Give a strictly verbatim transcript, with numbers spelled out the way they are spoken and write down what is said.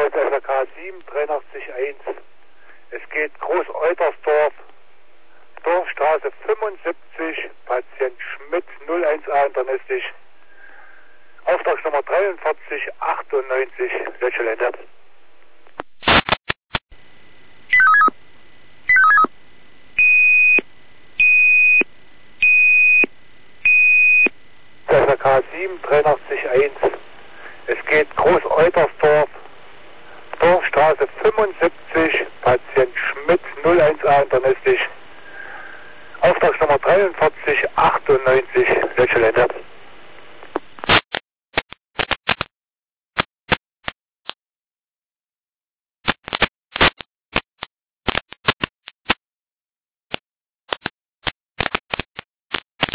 Cessna K sieben dreiundachtzig eins. Es geht Groß-Eutersdorf, Dorfstraße fünfundsiebzig, Patient Schmidt null eins A internistisch. Auftragsnummer dreiundvierzig achtundneunzig, Lötschelende. Cessna K sieben dreiundachtzig eins. Es geht Groß-Eutersdorf, Dorfstraße fünfundsiebzig, Patient Schmidt null eins A internistisch. Auftragsnummer dreiundvierzig achtundneunzig, Lötschelende.